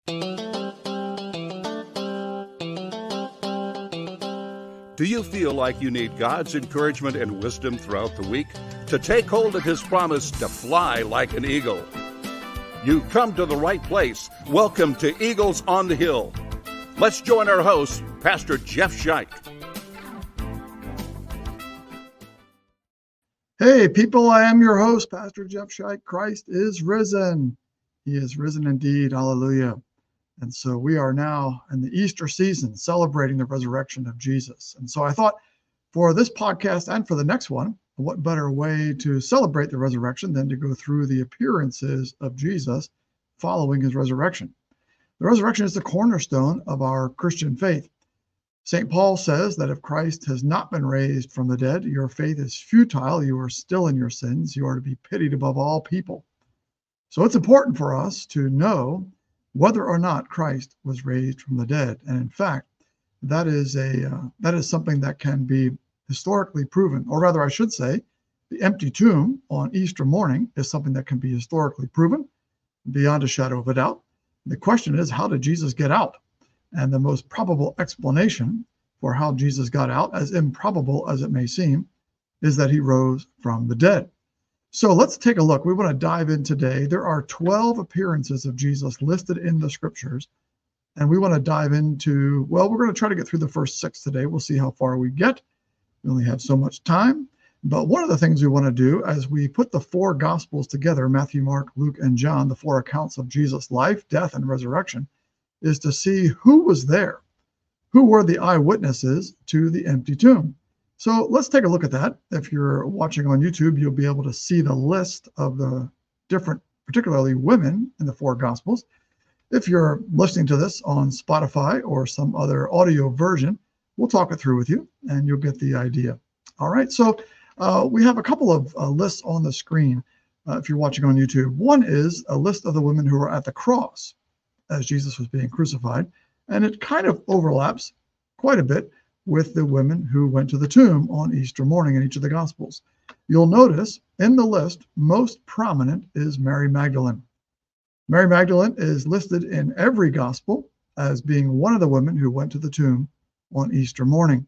Do you feel like you need God's encouragement and wisdom throughout the week to take hold of His promise to fly like an eagle? You come to the right place. Welcome to Eagles on the Hill. Let's join our host, Pastor Jeff Scheich. Hey, people, I am your host, Pastor Jeff Scheich. Christ is risen. He is risen indeed. Hallelujah. And so we are now in the Easter season celebrating the resurrection of Jesus. And so I thought for this podcast and for the next one, what better way to celebrate the resurrection than to go through the appearances of Jesus following his resurrection. The resurrection is the cornerstone of our Christian faith. St. Paul says that if Christ has not been raised from the dead, your faith is futile. You are still in your sins. You are to be pitied above all people. So it's important for us to know whether or not Christ was raised from the dead. And in fact, that is something that can be historically proven, or rather I should say, the empty tomb on Easter morning is something that can be historically proven beyond a shadow of a doubt. The question is, how did Jesus get out? And the most probable explanation for how Jesus got out, as improbable as it may seem, is that he rose from the dead. So let's take a look. We want to dive in today. There are 12 appearances of Jesus listed in the scriptures. And we want to dive into, well, we're going to try to get through the first 6 today. We'll see how far we get. We only have so much time. But one of the things we want to do as we put the 4 gospels together, Matthew, Mark, Luke, and John, the 4 accounts of Jesus' life, death, and resurrection, is to see who was there. Who were the eyewitnesses to the empty tomb? So let's take a look at that. If you're watching on YouTube, you'll be able to see the list of the different, particularly women in the 4 Gospels. If you're listening to this on Spotify or some other audio version, we'll talk it through with you and you'll get the idea. All right, so we have a couple of lists on the screen if you're watching on YouTube. One is a list of the women who were at the cross as Jesus was being crucified, and it kind of overlaps quite a bit with the women who went to the tomb on Easter morning in each of the Gospels. You'll notice in the list, most prominent is Mary Magdalene. Mary Magdalene is listed in every Gospel as being one of the women who went to the tomb on Easter morning.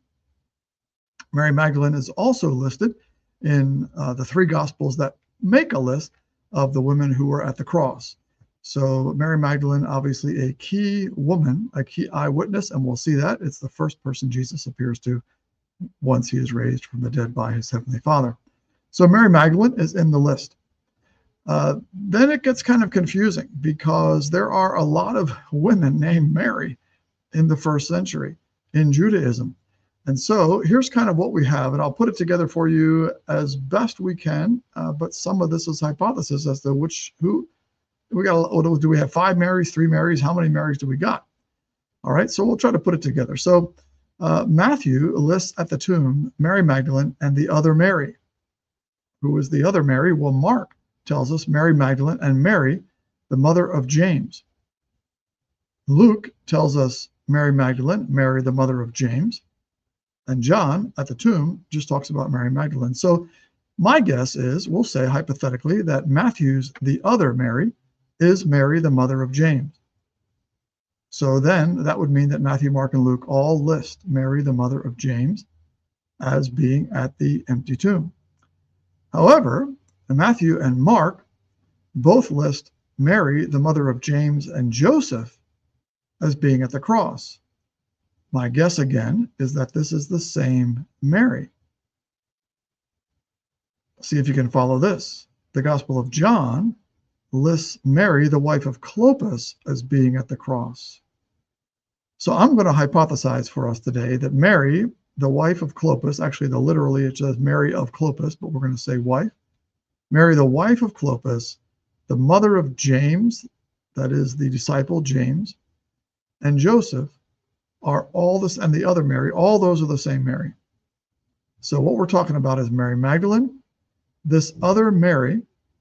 Mary Magdalene is also listed in the 3 Gospels that make a list of the women who were at the cross. So Mary Magdalene, obviously a key woman, a key eyewitness, and we'll see that. It's the first person Jesus appears to once he is raised from the dead by his heavenly Father. So Mary Magdalene is in the list. Then it gets kind of confusing because there are a lot of women named Mary in the first century in Judaism. And so here's kind of what we have, and I'll put it together for you as best we can, but some of this is hypothesis as to who. Do we have 5 Marys, 3 Marys? How many Marys do we got? All right, so we'll try to put it together. So Matthew lists at the tomb Mary Magdalene and the other Mary. Who is the other Mary? Well, Mark tells us Mary Magdalene and Mary, the mother of James. Luke tells us Mary Magdalene, Mary, the mother of James. And John at the tomb just talks about Mary Magdalene. So my guess is, we'll say hypothetically, that Matthew's the other Mary is Mary, the mother of James. So then that would mean that Matthew, Mark, and Luke all list Mary, the mother of James, as being at the empty tomb. However, Matthew and Mark both list Mary, the mother of James and Joseph, as being at the cross. My guess again is that this is the same Mary. See if you can follow this. The Gospel of John lists Mary, the wife of Clopas, as being at the cross. So I'm going to hypothesize for us today that Mary, the wife of Clopas, actually literally it says Mary of Clopas, but we're going to say wife. Mary, the wife of Clopas, the mother of James, that is the disciple James, and Joseph are all this, and the other Mary, all those are the same Mary. So what we're talking about is Mary Magdalene, this other Mary.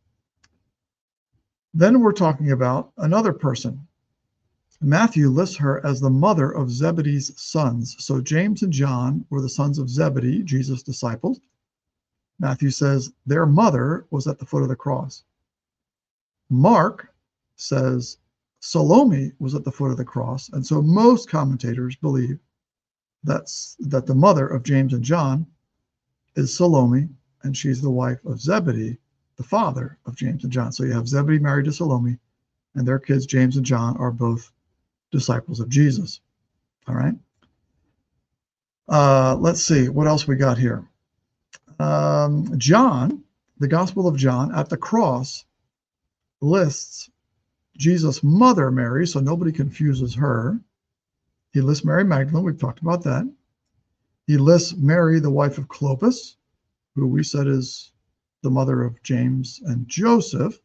Then we're talking about another person. Matthew lists her as the mother of Zebedee's sons. So James and John were the sons of Zebedee, Jesus' disciples. Matthew says their mother was at the foot of the cross. Mark says Salome was at the foot of the cross. And so most commentators believe that the mother of James and John is Salome, and she's the wife of Zebedee, the father of James and John. So you have Zebedee married to Salome, and their kids, James and John, are both disciples of Jesus. All right. Let's see what else we got here. John, the Gospel of John, at the cross lists Jesus' mother, Mary, so nobody confuses her. He lists Mary Magdalene. We've talked about that. He lists Mary, the wife of Clopas, who we said is the mother of James and Joseph.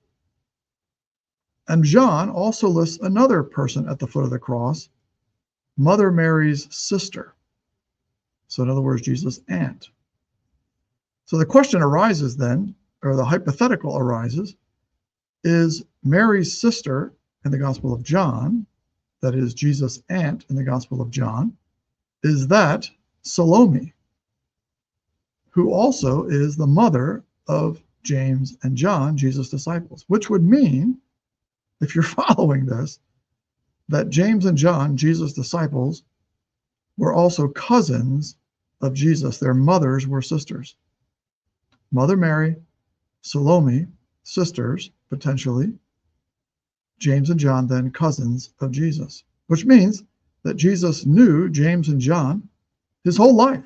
And John also lists another person at the foot of the cross, Mother Mary's sister. So in other words, Jesus' aunt. So the question arises then, or the hypothetical arises, is Mary's sister in the Gospel of John, that is Jesus' aunt in the Gospel of John, is that Salome, who also is the mother of James and John, Jesus' disciples, which would mean, if you're following this, that James and John, Jesus' disciples, were also cousins of Jesus. Their mothers were sisters. Mother Mary, Salome, sisters, potentially. James and John, then cousins of Jesus, which means that Jesus knew James and John his whole life.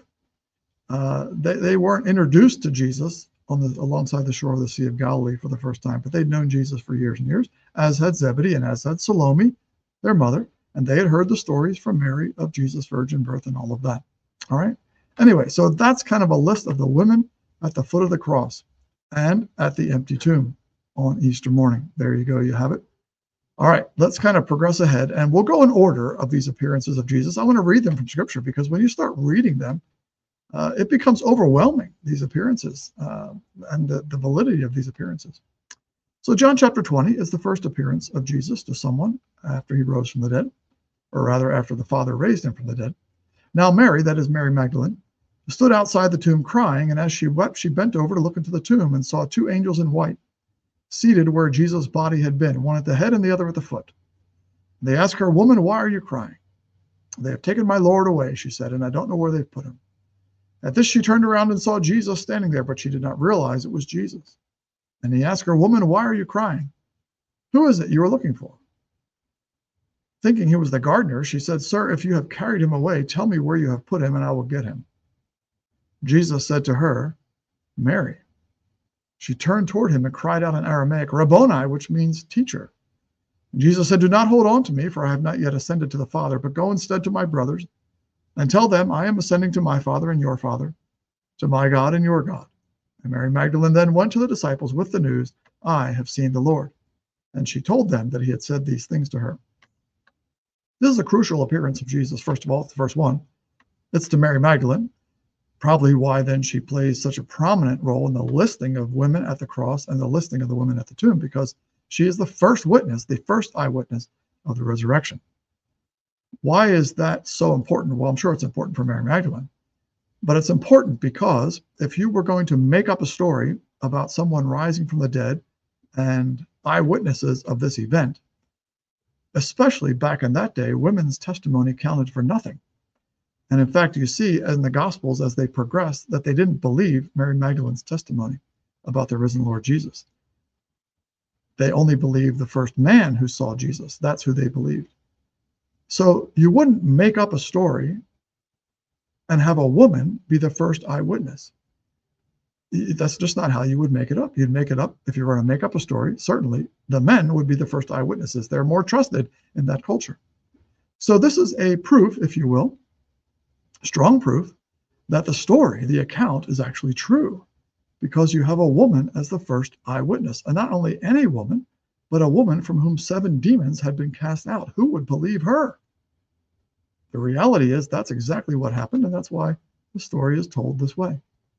They weren't introduced to Jesus alongside the shore of the Sea of Galilee for the first time, but they'd known Jesus for years and years, as had Zebedee and as had Salome, their mother, and they had heard the stories from Mary of Jesus' virgin birth and all of that. All right. Anyway, so that's kind of a list of the women at the foot of the cross and at the empty tomb on Easter morning. There you go. You have it. All right, let's kind of progress ahead, and we'll go in order of these appearances of Jesus. I want to read them from Scripture because when you start reading them, it becomes overwhelming, these appearances and the validity of these appearances. So John chapter 20 is the first appearance of Jesus to someone after he rose from the dead, or rather after the Father raised him from the dead. Now Mary, that is Mary Magdalene, stood outside the tomb crying, and as she wept, she bent over to look into the tomb and saw two angels in white, seated where Jesus' body had been, one at the head and the other at the foot. They asked her, "Woman, why are you crying?" "They have taken my Lord away," she said, "and I don't know where they've put him." At this, she turned around and saw Jesus standing there, but she did not realize it was Jesus. And he asked her, "Woman, why are you crying? Who is it you are looking for?" Thinking he was the gardener, she said, "Sir, if you have carried him away, tell me where you have put him, and I will get him." Jesus said to her, "Mary." She turned toward him and cried out in Aramaic, "Rabboni," which means teacher. And Jesus said, "Do not hold on to me, for I have not yet ascended to the Father, but go instead to my brothers and tell them I am ascending to my Father and your Father, to my God and your God." And Mary Magdalene then went to the disciples with the news, "I have seen the Lord." And she told them that he had said these things to her. This is a crucial appearance of Jesus. First of all, it's the first one. It's to Mary Magdalene. Probably why then she plays such a prominent role in the listing of women at the cross and the listing of the women at the tomb, because she is the first witness, the first eyewitness of the resurrection. Why is that so important? Well, I'm sure it's important for Mary Magdalene, but it's important because if you were going to make up a story about someone rising from the dead and eyewitnesses of this event, especially back in that day, women's testimony counted for nothing. And in fact, you see in the Gospels as they progress that they didn't believe Mary Magdalene's testimony about the risen Lord Jesus. They only believed the first man who saw Jesus. That's who they believed. So you wouldn't make up a story and have a woman be the first eyewitness. That's just not how you would make it up. You'd make it up, if you were going to make up a story, certainly the men would be the first eyewitnesses. They're more trusted in that culture. So this is a proof, if you will, strong proof that the story, the account, is actually true, because you have a woman as the first eyewitness, and not only any woman, but a woman from whom 7 demons had been cast out. Who would believe her? The reality is that's exactly what happened, and that's why the story is told this way.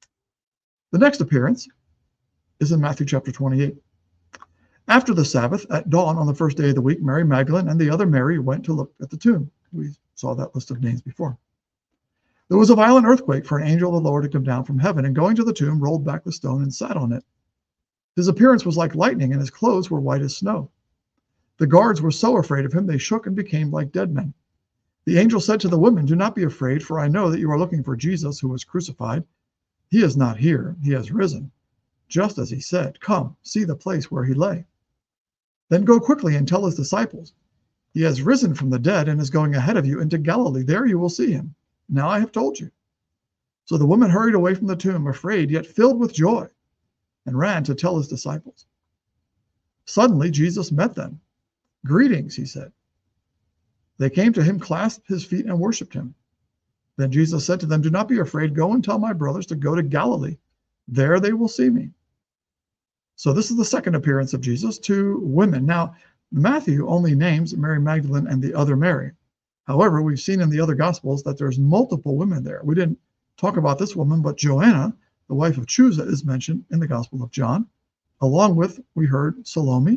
The next appearance is in Matthew chapter 28. After the Sabbath, at dawn on the first day of the week, Mary Magdalene and the other Mary went to look at the tomb. We saw that list of names before. There was a violent earthquake, for an angel of the Lord had come down from heaven, and going to the tomb, rolled back the stone and sat on it. His appearance was like lightning, and his clothes were white as snow. The guards were so afraid of him, they shook and became like dead men. The angel said to the women, "Do not be afraid, for I know that you are looking for Jesus who was crucified. He is not here, he has risen, just as he said. Come, see the place where he lay. Then go quickly and tell his disciples, he has risen from the dead and is going ahead of you into Galilee. There you will see him. Now I have told you." So the woman hurried away from the tomb, afraid, yet filled with joy, and ran to tell his disciples. Suddenly Jesus met them. "Greetings," he said. They came to him, clasped his feet, and worshipped him. Then Jesus said to them, "Do not be afraid. Go and tell my brothers to go to Galilee. There they will see me." So this is the second appearance of Jesus to women. Now, Matthew only names Mary Magdalene and the other Mary. However, we've seen in the other Gospels that there's multiple women there. We didn't talk about this woman, but Joanna, the wife of Chuza, is mentioned in the Gospel of John, along with, we heard, Salome,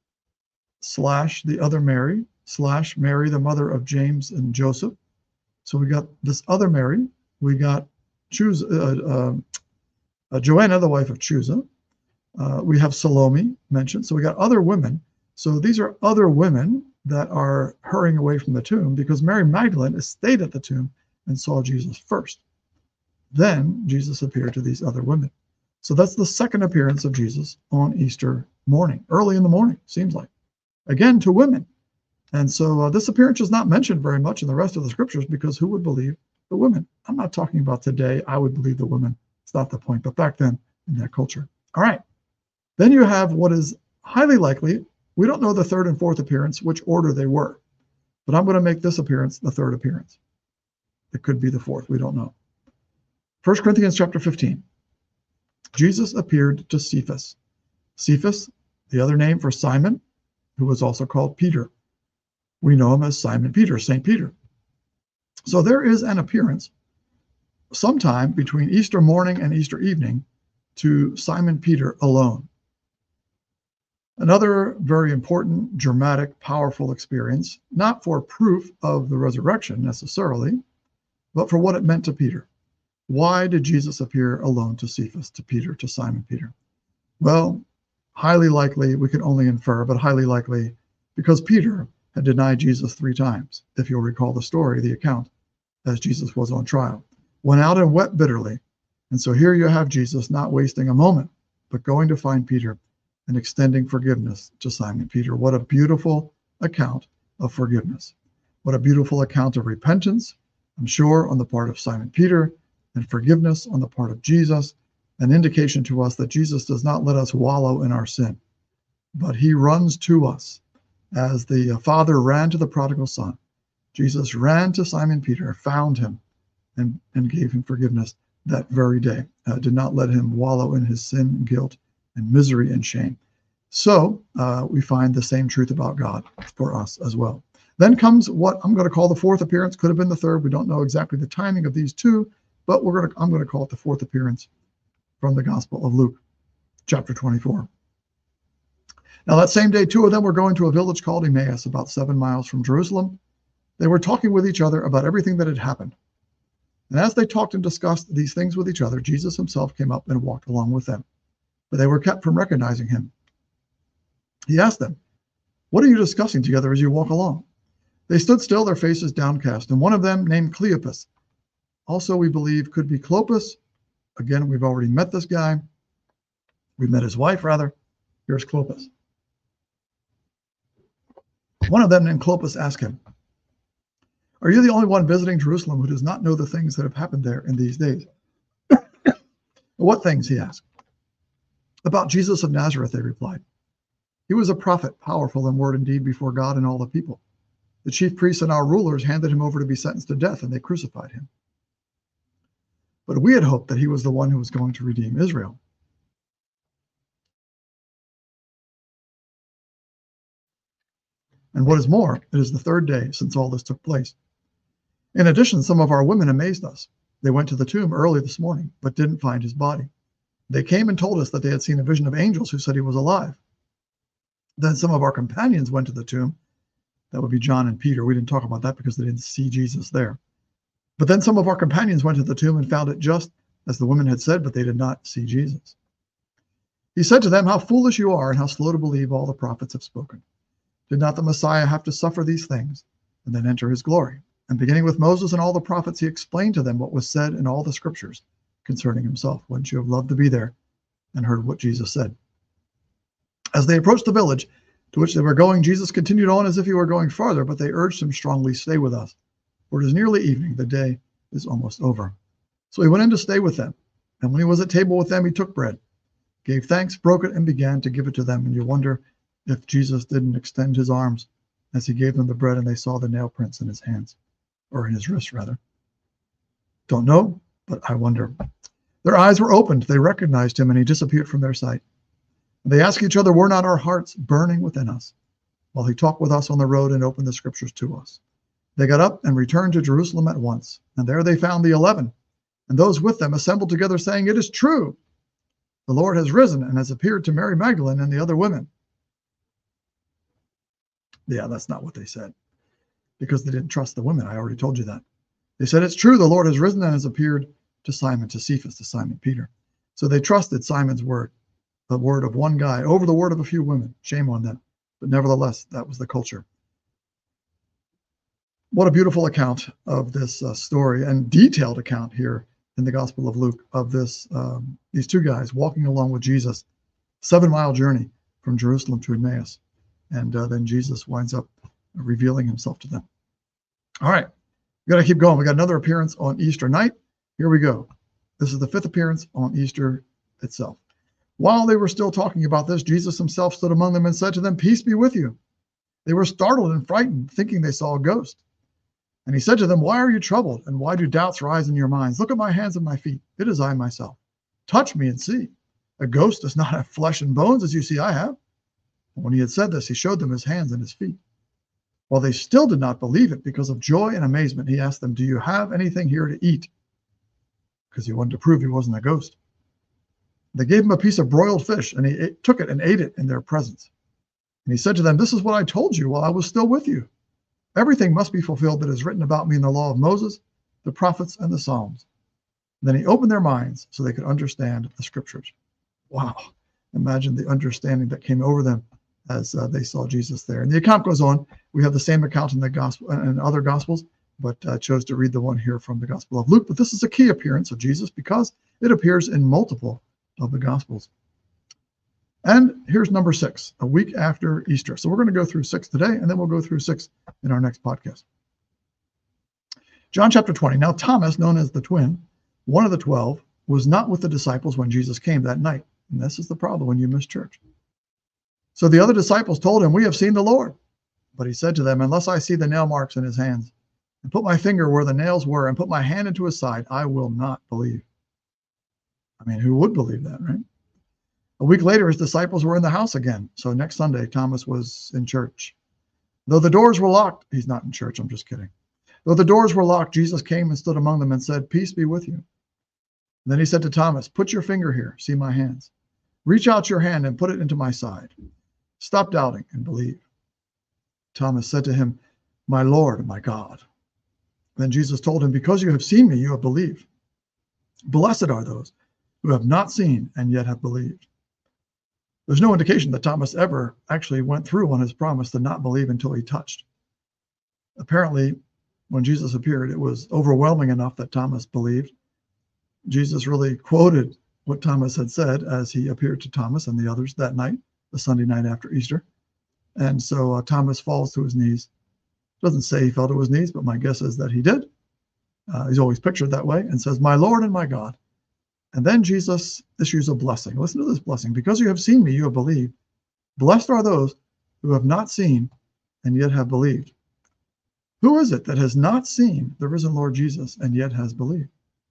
/ the other Mary, / Mary, the mother of James and Joseph. So we got this other Mary. We got Joanna, the wife of Chuza. We have Salome mentioned. So we got other women. So these are other women that are hurrying away from the tomb because Mary Magdalene stayed at the tomb and saw Jesus first. Then Jesus appeared to these other women. So that's the second appearance of Jesus on Easter morning, early in the morning, seems like. Again, to women. And so this appearance is not mentioned very much in the rest of the scriptures because who would believe the women? I'm not talking about today. I would believe the women. It's not the point, but back then in that culture. All right. Then you have what is highly likely. We don't know the third and fourth appearance, which order they were, but I'm going to make this appearance the third appearance. It could be the fourth. We don't know. 1 Corinthians chapter 15. Jesus appeared to Cephas. Cephas, the other name for Simon, who was also called Peter. We know him as Simon Peter, St. Peter. So there is an appearance sometime between Easter morning and Easter evening to Simon Peter alone. Another very important, dramatic, powerful experience, not for proof of the resurrection necessarily, but for what it meant to Peter. Why did Jesus appear alone to Cephas, to Peter, to Simon Peter? Well, highly likely, we can only infer, but highly likely, because Peter had denied Jesus 3 times, if you'll recall the story, the account, as Jesus was on trial. Went out and wept bitterly. And so here you have Jesus not wasting a moment, but going to find Peter and extending forgiveness to Simon Peter. What a beautiful account of forgiveness. What a beautiful account of repentance, I'm sure, on the part of Simon Peter, and forgiveness on the part of Jesus, an indication to us that Jesus does not let us wallow in our sin, but he runs to us. As the father ran to the prodigal son, Jesus ran to Simon Peter, found him, and gave him forgiveness that very day. Did not let him wallow in his sin and guilt and misery and shame. So we find the same truth about God for us as well. Then comes what I'm going to call the fourth appearance. Could have been the third. We don't know exactly the timing of these two, but I'm going to call it the fourth appearance from the Gospel of Luke, chapter 24. Now that same day, 2 of them were going to a village called Emmaus, about 7 miles from Jerusalem. They were talking with each other about everything that had happened. And as they talked and discussed these things with each other, Jesus himself came up and walked along with them. But they were kept from recognizing him. He asked them, "What are you discussing together as you walk along?" They stood still, their faces downcast. And one of them, named Cleopas, also we believe could be Clopas. Again, we've already met this guy. We've met his wife, rather. Here's Clopas. One of them, named Clopas, asked him, "Are you the only one visiting Jerusalem who does not know the things that have happened there in these days?" "What things?" he asked. "About Jesus of Nazareth," they replied. "He was a prophet, powerful in word and deed before God and all the people. The chief priests and our rulers handed him over to be sentenced to death, and they crucified him. But we had hoped that he was the one who was going to redeem Israel." And what is more, it is the 3rd day since all this took place. In addition, some of our women amazed us. They went to the tomb early this morning, but didn't find his body. They came and told us that they had seen a vision of angels who said he was alive. Then some of our companions went to the tomb. That would be John and Peter. We didn't talk about that because they didn't see Jesus there. But then some of our companions went to the tomb and found it just as the women had said, but they did not see Jesus. He said to them, "How foolish you are and how slow to believe all the prophets have spoken. Did not the Messiah have to suffer these things and then enter his glory? And beginning with Moses and all the prophets, he explained to them what was said in all the scriptures concerning himself. Wouldn't you have loved to be there and heard what Jesus said? As they approached the village to which they were going, Jesus continued on as if he were going farther, but they urged him strongly, "Stay with us, for it is nearly evening. The day is almost over." So he went in to stay with them. And when he was at table with them, he took bread, gave thanks, broke it, and began to give it to them. And you wonder if Jesus didn't extend his arms as he gave them the bread and they saw the nail prints in his hands, or in his wrists, rather. Don't know, but I wonder. Their eyes were opened. They recognized him, and he disappeared from their sight. They asked each other, "Were not our hearts burning within us while he talked with us on the road and opened the scriptures to us?" They got up and returned to Jerusalem at once. And there they found the 11, and those with them assembled together, saying, "It is true. The Lord has risen and has appeared to Mary Magdalene and the other women." Yeah, that's not what they said, because they didn't trust the women. I already told you that. They said, "It's true. The Lord has risen and has appeared to Simon, to Cephas, to Simon Peter." So they trusted Simon's word, the word of one guy, over the word of a few women. Shame on them. But nevertheless, that was the culture. What a beautiful account of this story, and detailed account here in the Gospel of Luke of this these two guys walking along with Jesus, 7-mile journey from Jerusalem to Emmaus. And then Jesus winds up revealing himself to them. All right, we got to keep going. We got another appearance on Easter night. Here we go. This is the 5th appearance on Easter itself. While they were still talking about this, Jesus himself stood among them and said to them, "Peace be with you." They were startled and frightened, thinking they saw a ghost. And he said to them, "Why are you troubled? And why do doubts rise in your minds? Look at my hands and my feet. It is I myself. Touch me and see. A ghost does not have flesh and bones, as you see I have." And when he had said this, he showed them his hands and his feet. While they still did not believe it, because of joy and amazement, he asked them, "Do you have anything here to eat?" Because he wanted to prove he wasn't a ghost. They gave him a piece of broiled fish, and he took it and ate it in their presence. And he said to them, "This is what I told you while I was still with you. Everything must be fulfilled that is written about me in the law of Moses, the prophets, and the Psalms." And then he opened their minds so they could understand the scriptures. Wow. Imagine the understanding that came over them as they saw Jesus there. And the account goes on. We have the same account in the gospel and other gospels, but chose to read the one here from the Gospel of Luke. But this is a key appearance of Jesus because it appears in multiple of the gospels. And here's number 6, a week after Easter. So we're going to go through 6 today, and then we'll go through 6 in our next podcast. John chapter 20. Now Thomas, known as the twin, one of the 12, was not with the disciples when Jesus came that night. And this is the problem when you miss church. So the other disciples told him, "We have seen the Lord." But he said to them, "Unless I see the nail marks in his hands, and put my finger where the nails were, and put my hand into his side, I will not believe." I mean, who would believe that, right? A week later, his disciples were in the house again. So next Sunday, Thomas was in church. Though the doors were locked, he's not in church, I'm just kidding. Though the doors were locked, Jesus came and stood among them and said, "Peace be with you." And then he said to Thomas, "Put your finger here, see my hands. Reach out your hand and put it into my side. Stop doubting and believe." Thomas said to him, "My Lord and my God." Then Jesus told him, "Because you have seen me, you have believed. Blessed are those who have not seen and yet have believed." There's no indication that Thomas ever actually went through on his promise to not believe until he touched. Apparently, when Jesus appeared, it was overwhelming enough that Thomas believed. Jesus really quoted what Thomas had said as he appeared to Thomas and the others that night, the Sunday night after Easter. And so Thomas falls to his knees. Doesn't say he fell to his knees, but my guess is that he did. He's always pictured that way, and says, "My Lord and my God." And then Jesus issues a blessing. Listen to this blessing. "Because you have seen me, you have believed. Blessed are those who have not seen and yet have believed." Who is it that has not seen the risen Lord Jesus and yet has believed?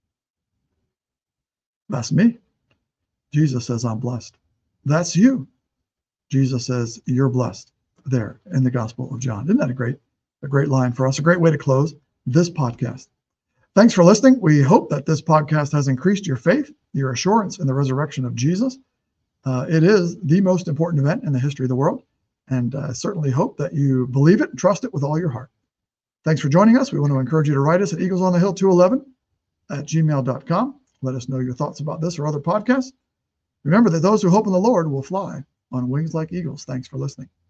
That's me. Jesus says, "I'm blessed." That's you. Jesus says, "You're blessed," there in the Gospel of John. Isn't that a great line for us, a great way to close this podcast? Thanks for listening. We hope that this podcast has increased your faith, your assurance in the resurrection of Jesus. It is the most important event in the history of the world, and I certainly hope that you believe it and trust it with all your heart. Thanks for joining us. We want to encourage you to write us at eaglesonthehill211@gmail.com. Let us know your thoughts about this or other podcasts. Remember that those who hope in the Lord will fly on wings like eagles. Thanks for listening.